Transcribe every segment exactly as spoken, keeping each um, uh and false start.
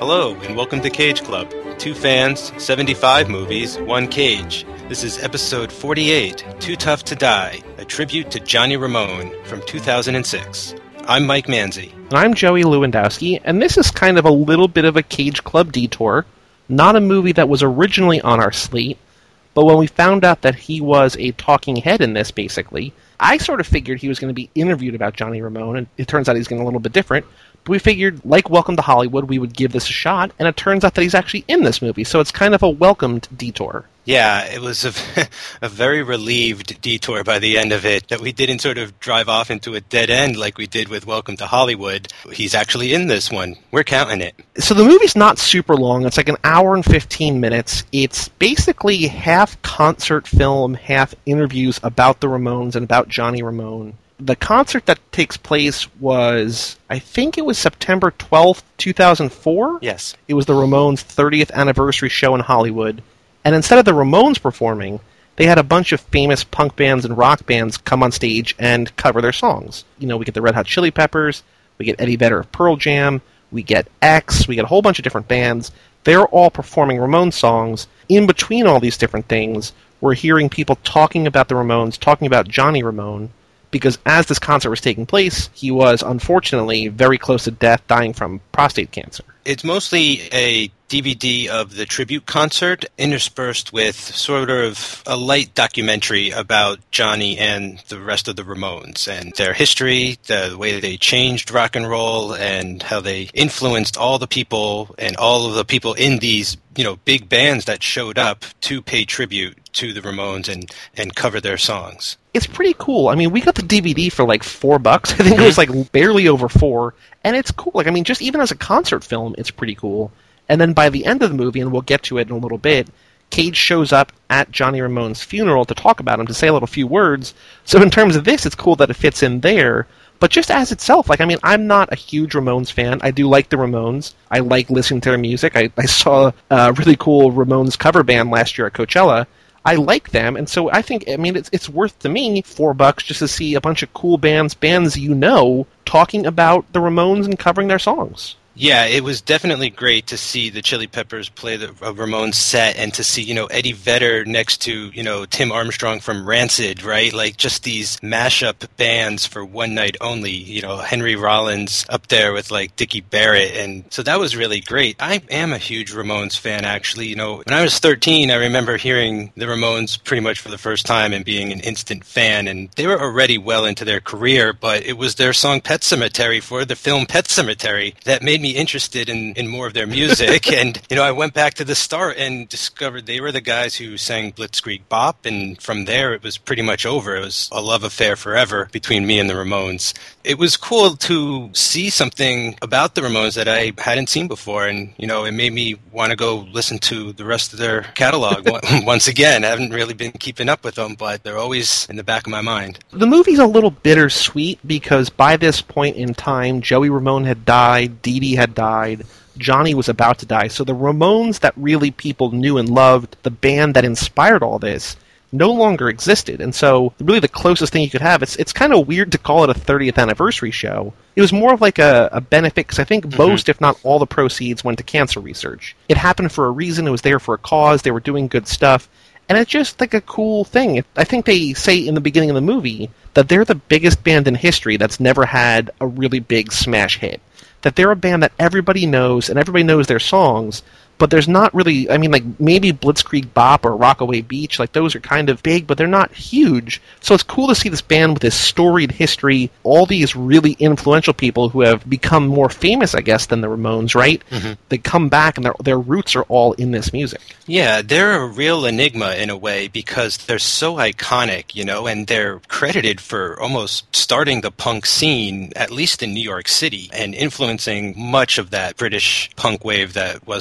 Hello, and welcome to Cage Club. Two fans, seventy-five movies, one cage. This is episode forty-eight, Too Tough to Die, a tribute to Johnny Ramone from two thousand six. I'm Mike Manzi. And I'm Joey Lewandowski, and this is kind of a little bit of a Cage Club detour. Not a movie that was originally on our slate, but when we found out that he was a talking head in this, basically, I sort of figured he was going to be interviewed about Johnny Ramone, and it turns out he's getting a little bit different. But we figured, like Welcome to Hollywood, we would give this a shot, and it turns out that he's actually in this movie, so it's kind of a welcomed detour. Yeah, it was a, a very relieved detour by the end of it, that we didn't sort of drive off into a dead end like we did with Welcome to Hollywood. He's actually in this one. We're counting it. So the movie's not super long. It's like an hour and fifteen minutes. It's basically half concert film, half interviews about the Ramones and about Johnny Ramone. The concert that takes place was, I think it was September twelfth, two thousand four? Yes. It was the Ramones' thirtieth anniversary show in Hollywood. And instead of the Ramones performing, they had a bunch of famous punk bands and rock bands come on stage and cover their songs. You know, we get the Red Hot Chili Peppers, we get Eddie Vedder of Pearl Jam, we get X, we get a whole bunch of different bands. They're all performing Ramones songs. In between all these different things, we're hearing people talking about the Ramones, talking about Johnny Ramone, because as this concert was taking place, he was unfortunately very close to death, dying from prostate cancer. It's mostly a D V D of the tribute concert interspersed with sort of a light documentary about Johnny and the rest of the Ramones and their history, the way they changed rock and roll, and how they influenced all the people and all of the people in these, you know, big bands that showed up to pay tribute to the Ramones and, and cover their songs. It's pretty cool. I mean, we got the D V D for like four bucks. I think it was like barely over four. And it's cool. Like, I mean, just even as a concert film, it's pretty cool. And then by the end of the movie, and we'll get to it in a little bit, Cage shows up at Johnny Ramone's funeral to talk about him, to say a little few words. So in terms of this, it's cool that it fits in there. But just as itself, like, I mean, I'm not a huge Ramones fan. I do like the Ramones. I like listening to their music. I, I saw a really cool Ramones cover band last year at Coachella. I like them, and so I think, I mean, it's it's worth to me four bucks just to see a bunch of cool bands, bands you know, talking about the Ramones and covering their songs. Yeah, it was definitely great to see the Chili Peppers play the uh, Ramones set, and to see, you know, Eddie Vedder next to, you know, Tim Armstrong from Rancid, right? Like, just these mashup bands for one night only. You know, Henry Rollins up there with, like, Dickie Barrett, and so that was really great. I am a huge Ramones fan, actually. You know, when I was thirteen, I remember hearing the Ramones pretty much for the first time and being an instant fan, and they were already well into their career, but it was their song Pet Sematary for the film Pet Sematary that made me interested in, in more of their music. And, you know, I went back to the start and discovered they were the guys who sang Blitzkrieg Bop, and from there it was pretty much over. It was a love affair forever between me and the Ramones. It was cool to see something about the Ramones that I hadn't seen before, and, you know, it made me want to go listen to the rest of their catalog once again. I haven't really been keeping up with them, but they're always in the back of my mind. The movie's a little bittersweet because by this point in time, Joey Ramone had died, Dee Dee had died, Johnny was about to die. So the Ramones that really people knew and loved, the band that inspired all this, no longer existed. And so really the closest thing you could have, it's it's kind of weird to call it a thirtieth anniversary show. It was more of like a, a benefit, because I think mm-hmm. most, if not all, the proceeds went to cancer research. It happened for a reason. It was there for a cause. They were doing good stuff. And it's just like a cool thing. I think they say in the beginning of the movie that they're the biggest band in history that's never had a really big smash hit. That they're a band that everybody knows, and everybody knows their songs, but there's not really, I mean, like, maybe Blitzkrieg Bop or Rockaway Beach, like, those are kind of big, but they're not huge. So it's cool to see this band with this storied history, all these really influential people who have become more famous, I guess, than the Ramones, right? Mm-hmm. They come back, and their their roots are all in this music. Yeah, they're a real enigma in a way, because they're so iconic, you know, and they're credited for almost starting the punk scene, at least in New York City, and influencing much of that British punk wave that was to come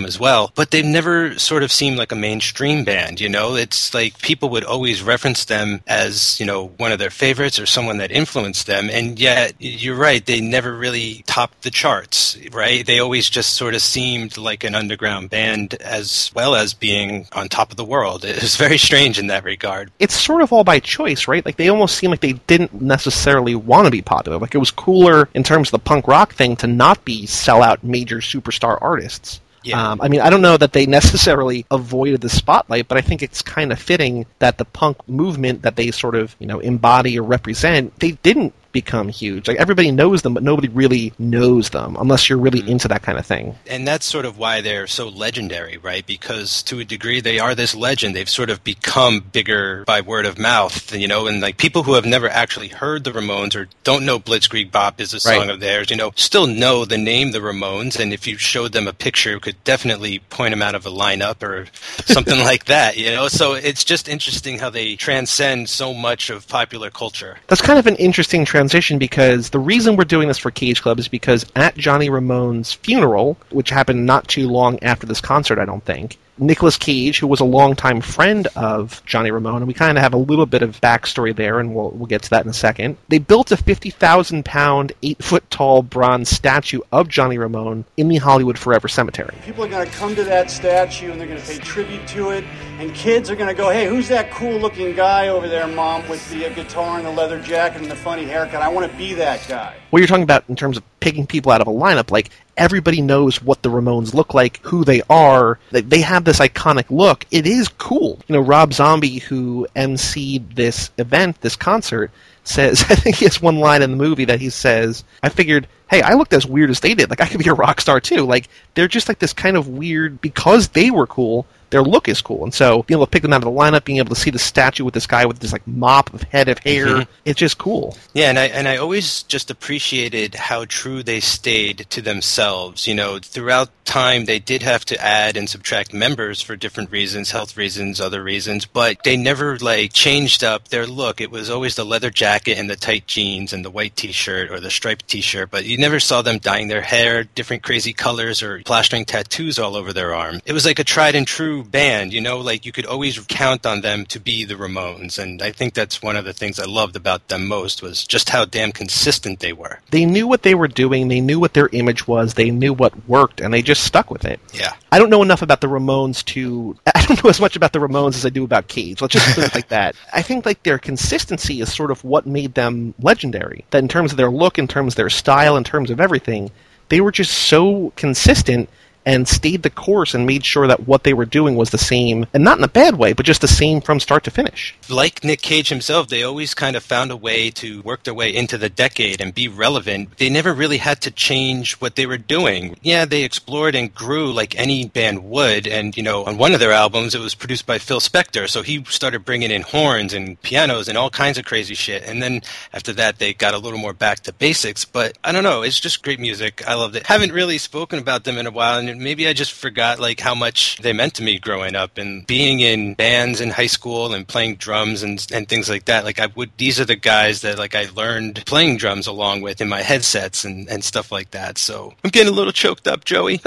from as well. But they've never sort of seemed like a mainstream band, you know? It's like people would always reference them as, you know, one of their favorites or someone that influenced them. And yet, you're right, they never really topped the charts, right? They always just sort of seemed like an underground band as well as being on top of the world. It was very strange in that regard. It's sort of all by choice, right? Like, they almost seem like they didn't necessarily want to be popular. Like, it was cooler in terms of the punk rock thing to not be sell-out major superstar artists. Yeah. Um, I mean, I don't know that they necessarily avoided the spotlight, but I think it's kind of fitting that the punk movement that they sort of, you know, embody or represent, they didn't become huge. Like, everybody knows them, but nobody really knows them unless you're really into that kind of thing. And that's sort of why they're so legendary, right? Because to a degree, they are this legend. They've sort of become bigger by word of mouth, you know, and like people who have never actually heard the Ramones or don't know Blitzkrieg Bop is a song Right. of theirs, you know, still know the name the Ramones. And if you showed them a picture, could definitely point them out of a lineup or something like that, you know? So it's just interesting how they transcend so much of popular culture. That's kind of an interesting transition because the reason we're doing this for Cage Club is because at Johnny Ramone's funeral, which happened not too long after this concert, I don't think, Nicolas Cage, who was a longtime friend of Johnny Ramone, and we kind of have a little bit of backstory there, and we'll we'll get to that in a second. They built a fifty thousand pound, eight foot tall bronze statue of Johnny Ramone in the Hollywood Forever Cemetery. People are going to come to that statue, and they're going to pay tribute to it, and kids are going to go, hey, who's that cool-looking guy over there, Mom, with the uh, guitar and the leather jacket and the funny haircut? I want to be that guy. What you're talking about in terms of picking people out of a lineup, like, everybody knows what the Ramones look like, who they are. They, they have this iconic look. It is cool. You know, Rob Zombie, who emceed this event, this concert, says, I think he has one line in the movie that he says, I figured, hey, I looked as weird as they did. Like, I could be a rock star too. Like, they're just like this kind of weird, because they were cool, their look is cool. And so being able to pick them out of the lineup, being able to see the statue with this guy with this like mop of head of hair, mm-hmm. it's just cool. Yeah, and I and I always just appreciated how true they stayed to themselves. You know, throughout time they did have to add and subtract members for different reasons, health reasons, other reasons, but they never like changed up their look. It was always the leather jacket and the tight jeans and the white t-shirt or the striped t-shirt, but you never saw them dyeing their hair different crazy colors or plastering tattoos all over their arm. It was like a tried and true band, you know, like you could always count on them to be the Ramones, and I think that's one of the things I loved about them most was just how damn consistent they were. They knew what they were doing, they knew what their image was, they knew what worked, and they just stuck with it. Yeah. I don't know enough about the Ramones to... I don't know as much about the Ramones as I do about Cage. Let's just put it like that. I think like their consistency is sort of what made them legendary. That in terms of their look, in terms of their style, in terms of everything, they were just so consistent and stayed the course and made sure that what they were doing was the same, and not in a bad way, but just the same from start to finish. Like Nick Cage himself, they always kind of found a way to work their way into the decade and be relevant. They never really had to change what they were doing. Yeah, they explored and grew like any band would, and, you know, on one of their albums, it was produced by Phil Spector, so he started bringing in horns and pianos and all kinds of crazy shit, and then after that, they got a little more back to basics, but I don't know, it's just great music. I loved it. Haven't really spoken about them in a while, and maybe I just forgot like how much they meant to me growing up and being in bands in high school and playing drums and and things like that. Like I would, these are the guys that like I learned playing drums along with in my headsets and, and stuff like that. So I'm getting a little choked up, Joey.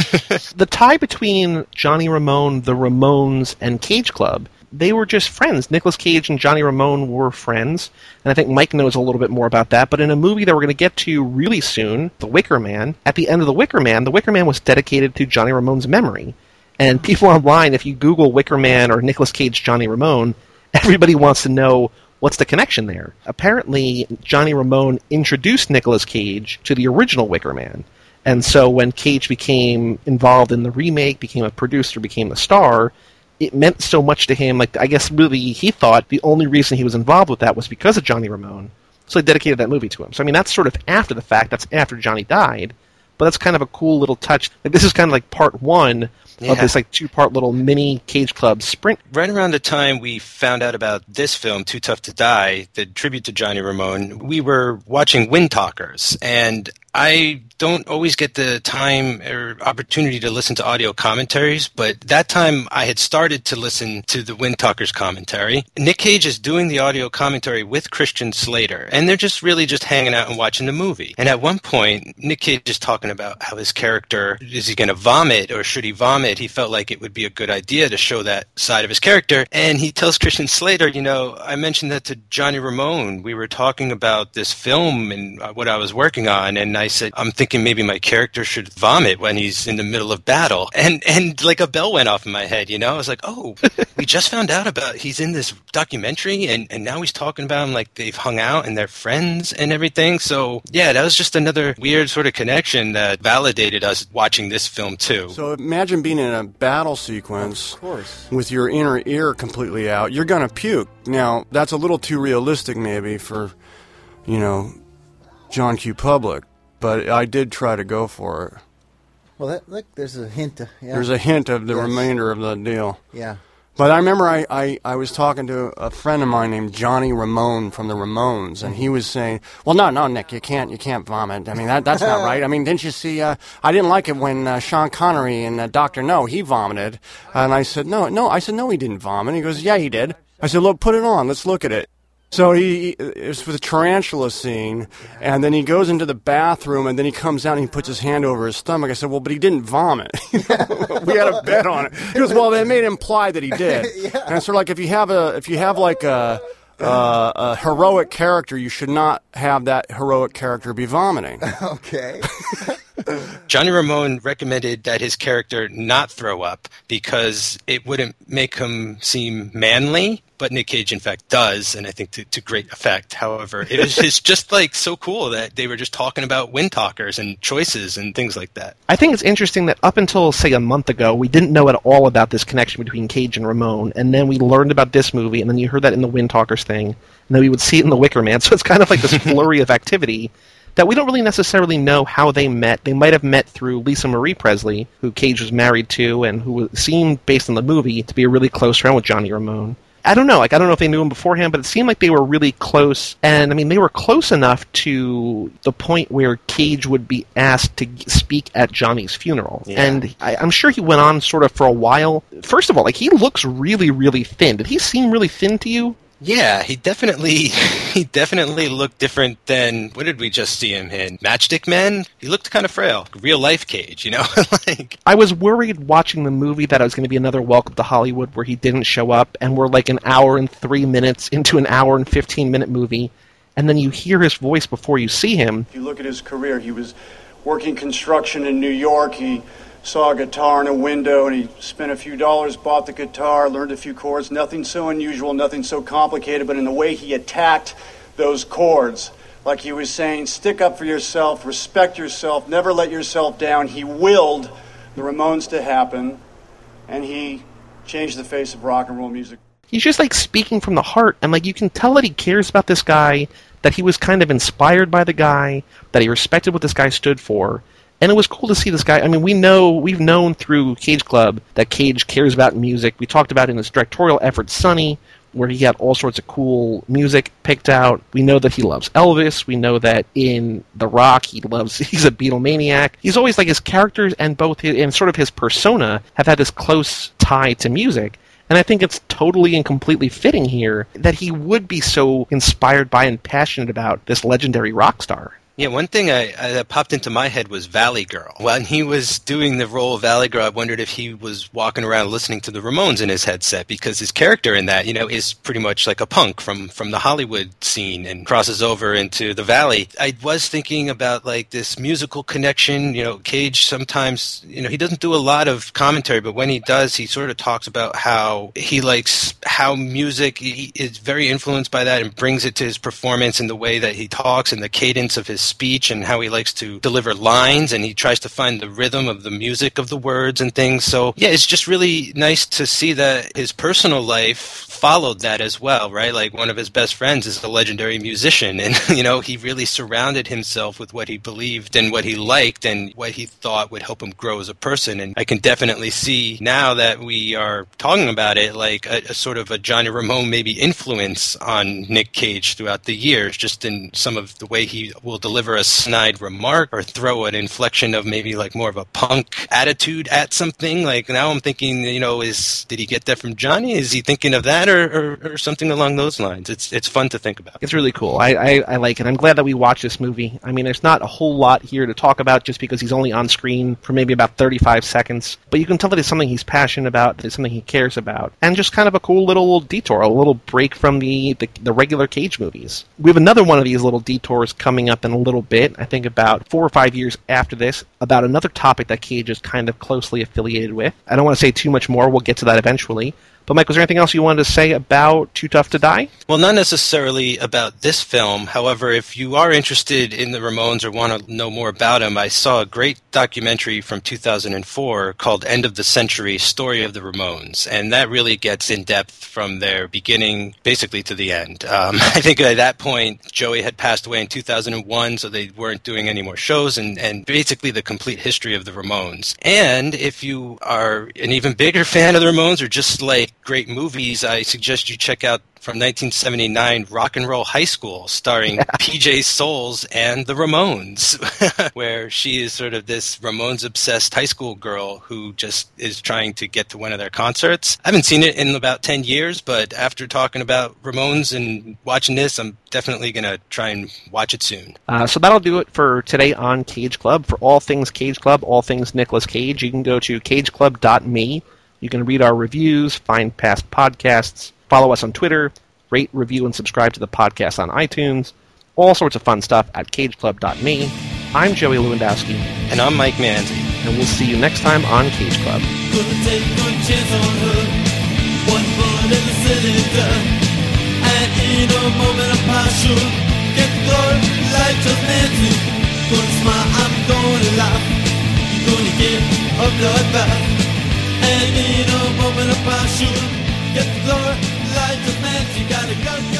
The tie between Johnny Ramone, the Ramones, and Cage Club, they were just friends. Nicolas Cage and Johnny Ramone were friends, and I think Mike knows a little bit more about that, but in a movie that we're going to get to really soon, The Wicker Man, at the end of The Wicker Man, The Wicker Man was dedicated to Johnny Ramone's memory. And people online, if you Google Wicker Man or Nicolas Cage Johnny Ramone, everybody wants to know what's the connection there. Apparently, Johnny Ramone introduced Nicolas Cage to the original Wicker Man. And so when Cage became involved in the remake, became a producer, became a star, it meant so much to him. Like, I guess really he thought the only reason he was involved with that was because of Johnny Ramone. So he dedicated that movie to him. So, I mean, that's sort of after the fact. That's after Johnny died. But that's kind of a cool little touch. Like, this is kind of like part one yeah. of this like two-part little mini Cage Club sprint. Right around the time we found out about this film, Too Tough to Die, the tribute to Johnny Ramone, we were watching Wind Talkers, and I don't always get the time or opportunity to listen to audio commentaries, but that time I had started to listen to the Wind Talkers commentary. Nick Cage is doing the audio commentary with Christian Slater, and they're just really just hanging out and watching the movie. And at one point, Nick Cage is talking about how his character, is he going to vomit or should he vomit? He felt like it would be a good idea to show that side of his character. And he tells Christian Slater, you know, I mentioned that to Johnny Ramone. We were talking about this film and what I was working on, and I said, I'm thinking maybe my character should vomit when he's in the middle of battle. And and like a bell went off in my head, you know? I was like, oh, we just found out about he's in this documentary, and, and now he's talking about him like they've hung out and they're friends and everything. So, yeah, that was just another weird sort of connection that validated us watching this film, too. So imagine being in a battle sequence of course. with your inner ear completely out. You're going to puke. Now, that's a little too realistic maybe for, you know, John Q. Public. But I did try to go for it. Well, that, look, there's a hint. Uh, yeah. There's a hint of the Yes. remainder of the deal. Yeah. But I remember I, I, I was talking to a friend of mine named Johnny Ramone from the Ramones, and he was saying, well, no, no, Nick, you can't you can't vomit. I mean, that that's not right. I mean, didn't you see, uh, I didn't like it when uh, Sean Connery and uh, Doctor No, he vomited. And I said, no, no, I said, no, he didn't vomit. He goes, yeah, he did. I said, look, put it on. Let's look at it. So he, it was for the tarantula scene, and then he goes into the bathroom, and then he comes out and he puts his hand over his stomach. I said, well, but he didn't vomit. We had a bet on it. He goes, well, they made it imply that he did. Yeah. And it's sort of like if you have a, if you have like a, uh, a heroic character, you should not have that heroic character be vomiting. Okay. Johnny Ramone recommended that his character not throw up because it wouldn't make him seem manly, but Nick Cage, in fact, does, and I think to, to great effect. However, it was it's just like so cool that they were just talking about Wind Talkers and choices and things like that. I think it's interesting that up until, say, a month ago, we didn't know at all about this connection between Cage and Ramone, and then we learned about this movie, and then you heard that in the Wind Talkers thing, and then we would see it in The Wicker Man, so it's kind of like this flurry of activity that we don't really necessarily know how they met. They might have met through Lisa Marie Presley, who Cage was married to, and who seemed, based on the movie, to be a really close friend with Johnny Ramone. I don't know. Like, I don't know if they knew him beforehand, but it seemed like they were really close. And, I mean, they were close enough to the point where Cage would be asked to speak at Johnny's funeral. Yeah. And I, I'm sure he went on sort of for a while. First of all, like, he looks really, really thin. Did he seem really thin to you? Yeah, he definitely he definitely looked different than, what did we just see him in? Matchstick Men? He looked kind of frail. Real life Cage, you know? like I was worried watching the movie that it was going to be another Welcome to Hollywood where he didn't show up, and we're like an hour and three minutes into an hour and fifteen minute movie, and then you hear his voice before you see him. If you look at his career, he was working construction in New York. He saw a guitar in a window, and he spent a few dollars, bought the guitar, learned a few chords. Nothing so unusual, nothing so complicated, but in the way he attacked those chords, like he was saying, stick up for yourself, respect yourself, never let yourself down. He willed the Ramones to happen, and he changed the face of rock and roll music. He's just like speaking from the heart, and like you can tell that he cares about this guy, that he was kind of inspired by the guy, that he respected what this guy stood for. And it was cool to see this guy. I mean, we know, we've known through Cage Club that Cage cares about music. We talked about in his directorial effort, Sonny, where he had all sorts of cool music picked out. We know that he loves Elvis. We know that in The Rock, he loves, he's a Beatlemaniac. He's always like his characters and both his, and sort of his persona have had this close tie to music. And I think it's totally and completely fitting here that he would be so inspired by and passionate about this legendary rock star. Yeah, one thing I, I, that popped into my head was Valley Girl. When he was doing the role of Valley Girl, I wondered if he was walking around listening to the Ramones in his headset, because his character in that, you know, is pretty much like a punk from, from the Hollywood scene and crosses over into the Valley. I was thinking about, like, this musical connection. You know, Cage sometimes, you know, he doesn't do a lot of commentary, but when he does, he sort of talks about how he likes how music he is very influenced by that and brings it to his performance in the way that he talks and the cadence of his speech and how he likes to deliver lines, and he tries to find the rhythm of the music of the words and things. So yeah, it's just really nice to see that his personal life followed that as well, right? Like, one of his best friends is a legendary musician, and you know, he really surrounded himself with what he believed and what he liked and what he thought would help him grow as a person. And I can definitely see now that we are talking about it, like a, a sort of a Johnny Ramone maybe influence on Nick Cage throughout the years, just in some of the way he will deliver deliver a snide remark or throw an inflection of maybe like more of a punk attitude at something. Like now I'm thinking, you know, is did he get that from Johnny? Is he thinking of that or, or, or something along those lines? It's it's fun to think about. It's really cool. I, I, I like it. I'm glad that we watched this movie. I mean, there's not a whole lot here to talk about just because he's only on screen for maybe about thirty-five seconds. But you can tell that it's something he's passionate about, that it's something he cares about. And just kind of a cool little detour, a little break from the, the, the regular Cage movies. We have another one of these little detours coming up in a little bit, I think about four or five years after this, about another topic that Cage is kind of closely affiliated with. I don't want to say too much more. We'll get to that eventually. But Mike, was there anything else you wanted to say about Too Tough to Die? Well, not necessarily about this film. However, if you are interested in the Ramones or want to know more about them, I saw a great documentary from two thousand four called End of the Century, Story of the Ramones. And that really gets in depth from their beginning basically to the end. Um, I think at that point, Joey had passed away in two thousand one, so they weren't doing any more shows, and, and basically the complete history of the Ramones. And if you are an even bigger fan of the Ramones or just like great movies, I suggest you check out from nineteen seventy-nine Rock and Roll High School, starring P J Souls and the Ramones, where she is sort of this Ramones-obsessed high school girl who just is trying to get to one of their concerts. I haven't seen it in about ten years, but after talking about Ramones and watching this, I'm definitely going to try and watch it soon. Uh, so that'll do it for today on Cage Club. For all things Cage Club, all things Nicolas Cage, you can go to cage club dot me. You can read our reviews, find past podcasts, follow us on Twitter, rate, review, and subscribe to the podcast on iTunes. All sorts of fun stuff at cage club dot me. I'm Joey Lewandowski. And I'm Mike Manzi. And we'll see you next time on Cage Club. Couldn't take one chance on her. One bullet in the cylinder. And in a moment of passion, get the glory, light just Nancy. Gonna smile, I'm gonna laugh. You're gonna get a bloodbath. And in a moment of passion, get the glory, light the man, you gotta go.